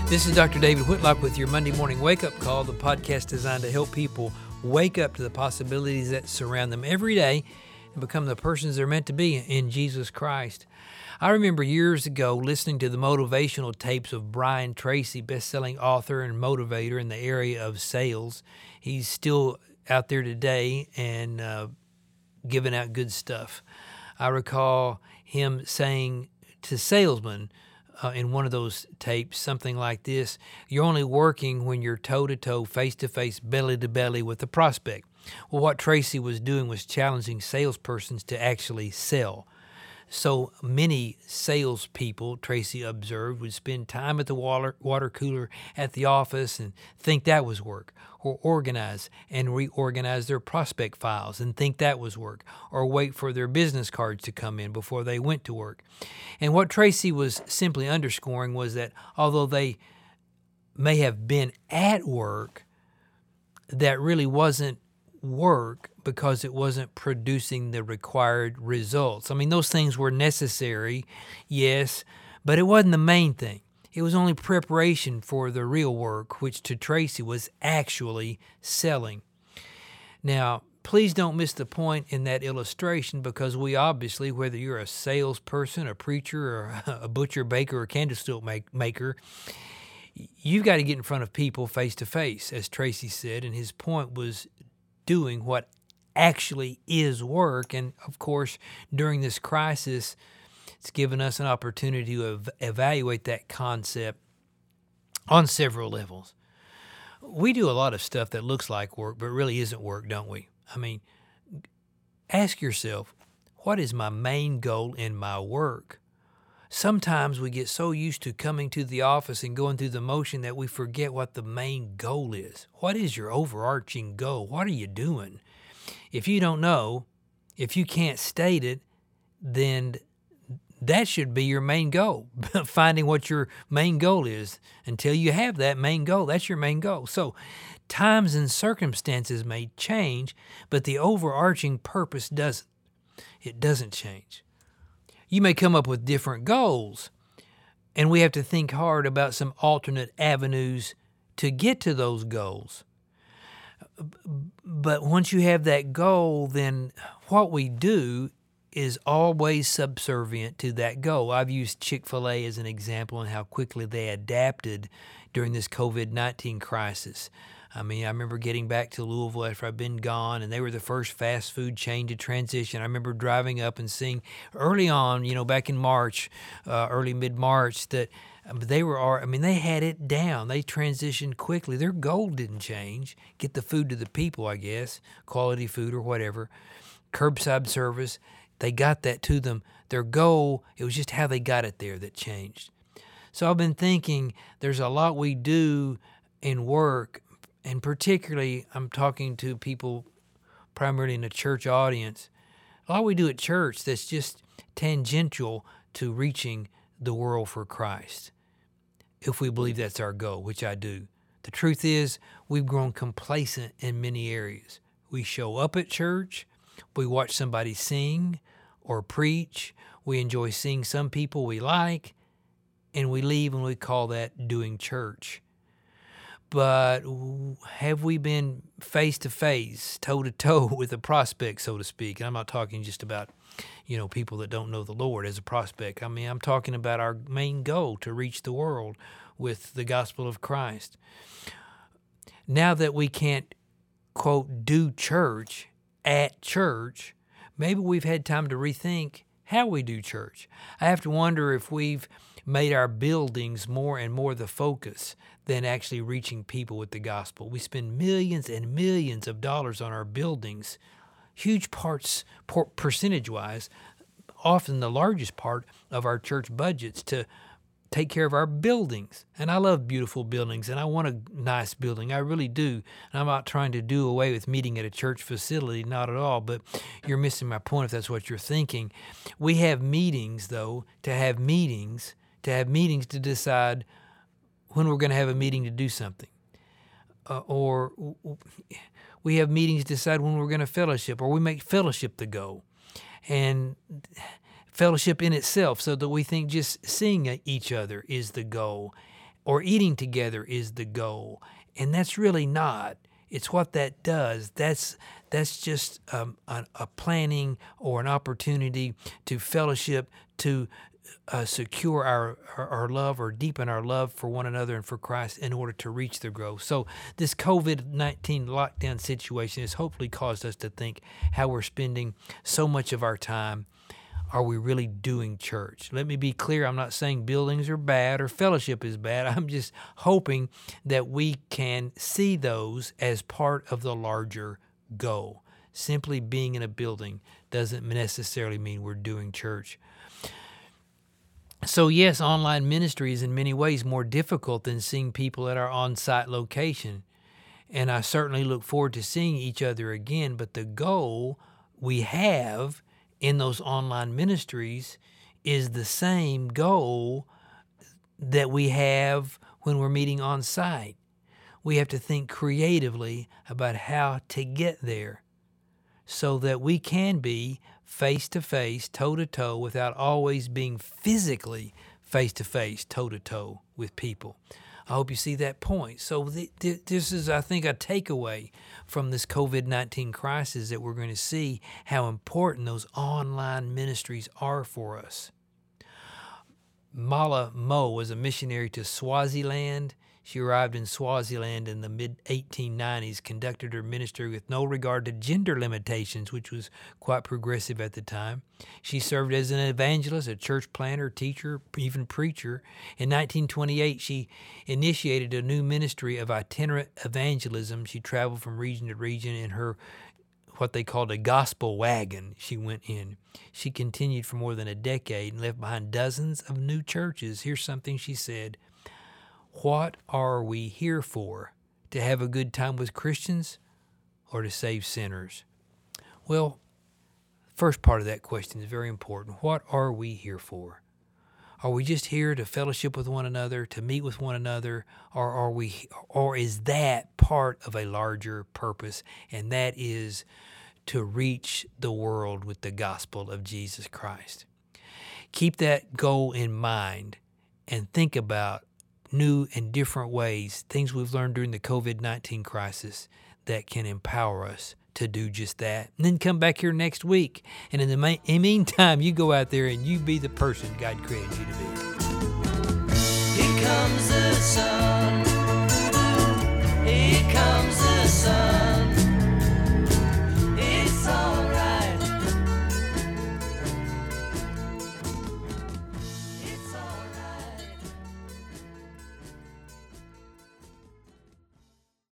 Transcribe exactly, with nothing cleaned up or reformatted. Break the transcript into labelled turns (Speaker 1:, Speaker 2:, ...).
Speaker 1: This is Doctor David Whitlock with your Monday Morning Wake Up Call, the podcast designed to help people wake up to the possibilities that surround them every day and become the persons they're meant to be in Jesus Christ. I remember years ago listening to the motivational tapes of Brian Tracy, best-selling author and motivator in the area of sales. He's still out there today and uh, giving out good stuff. I recall him saying to salesmen, Uh, in one of those tapes, something like this: you're only working when you're toe-to-toe, face-to-face, belly-to-belly with the prospect. Well, what Tracy was doing was challenging salespersons to actually sell. So many salespeople, Tracy observed, would spend time at the water, water cooler at the office and think that was work, or organize and reorganize their prospect files and think that was work, or wait for their business cards to come in before they went to work. And what Tracy was simply underscoring was that although they may have been at work, that really wasn't work because it wasn't producing the required results. I mean, those things were necessary, yes, but it wasn't the main thing. It was only preparation for the real work, which to Tracy was actually selling. Now, please don't miss the point in that illustration, because we obviously, whether you're a salesperson, a preacher, or a butcher, baker, or candlestick make, maker, you've got to get in front of people face to face, as Tracy said, and his point was doing what actually is work. And of course, during this crisis, it's given us an opportunity to ev- evaluate that concept on several levels. We do a lot of stuff that looks like work, but really isn't work, don't we? I mean, ask yourself, what is my main goal in my work? Sometimes we get so used to coming to the office and going through the motion that we forget what the main goal is. What is your overarching goal? What are you doing? If you don't know, if you can't state it, then that should be your main goal, finding what your main goal is. Until you have that main goal, that's your main goal. So times and circumstances may change, but the overarching purpose doesn't. It doesn't change. You may come up with different goals, and we have to think hard about some alternate avenues to get to those goals. But once you have that goal, then what we do is always subservient to that goal. I've used Chick-fil-A as an example and how quickly they adapted during this covid nineteen crisis. I mean, I remember getting back to Louisville after I'd been gone, and they were the first fast food chain to transition. I remember driving up and seeing early on, you know, back in March, uh, early mid-March, that they were, I mean, they had it down. They transitioned quickly. Their goal didn't change. Get the food to the people, I guess, quality food or whatever. Curbside service, they got that to them. Their goal, it was just how they got it there that changed. So I've been thinking there's a lot we do in work, and particularly I'm talking to people primarily in the church audience. A lot we do at church that's just tangential to reaching the world for Christ, if we believe that's our goal, which I do. The truth is, we've grown complacent in many areas. We show up at church, we watch somebody sing or preach, we enjoy seeing some people we like, and we leave and we call that doing church. But have we been face-to-face, toe-to-toe with a prospect, so to speak? And I'm not talking just about, you know, people that don't know the Lord as a prospect. I mean, I'm talking about our main goal, to reach the world with the gospel of Christ. Now that we can't, quote, do church at church, maybe we've had time to rethink how we do church. I have to wonder if we've made our buildings more and more the focus than actually reaching people with the gospel. We spend millions and millions of dollars on our buildings, huge parts, percentage-wise, often the largest part of our church budgets, to take care of our buildings. And I love beautiful buildings, and I want a nice building. I really do. And I'm not trying to do away with meeting at a church facility, not at all, but you're missing my point if that's what you're thinking. We have meetings, though, to have meetings, to have meetings to decide when we're going to have a meeting to do something. Uh, or we have meetings to decide when we're going to fellowship, or we make fellowship the goal. And fellowship in itself, so that we think just seeing each other is the goal. or eating together is the goal. And that's really not. It's what that does. That's that's just um, a, a planning or an opportunity to fellowship, to uh, secure our, our, our love or deepen our love for one another and for Christ in order to reach the growth. So this covid nineteen lockdown situation has hopefully caused us to think how we're spending so much of our time. Are we really doing church? Let me be clear. I'm not saying buildings are bad or fellowship is bad. I'm just hoping that we can see those as part of the larger goal. Simply being in a building doesn't necessarily mean we're doing church. So yes, online ministry is in many ways more difficult than seeing people at our on-site location. And I certainly look forward to seeing each other again, but the goal we have in those online ministries is the same goal that we have when we're meeting on site. We have to think creatively about how to get there so that we can be face-to-face, toe-to-toe, without always being physically face-to-face, toe-to-toe with people. I hope you see that point. So th- th- this is, I think, a takeaway from this covid nineteen crisis, that we're going to see how important those online ministries are for us. Mala Mo was a missionary to Swaziland. She arrived in Swaziland in the mid eighteen nineties, conducted her ministry with no regard to gender limitations, which was quite progressive at the time. She served as an evangelist, a church planter, teacher, even preacher. In nineteen twenty-eight, she initiated a new ministry of itinerant evangelism. She traveled from region to region in her what they called a gospel wagon she went in. She continued for more than a decade and left behind dozens of new churches. Here's something she said: "What are we here for? To have a good time with Christians or to save sinners?" Well, first part of that question is very important. What are we here for? Are we just here to fellowship with one another, to meet with one another, or are we, or is that part of a larger purpose, and that is to reach the world with the gospel of Jesus Christ? Keep that goal in mind and think about new and different ways, things we've learned during the covid nineteen crisis that can empower us to do just that. And then come back here next week. And in the ma- in meantime, you go out there and you be the person God created you to be.
Speaker 2: Here comes the sun. Here comes the sun.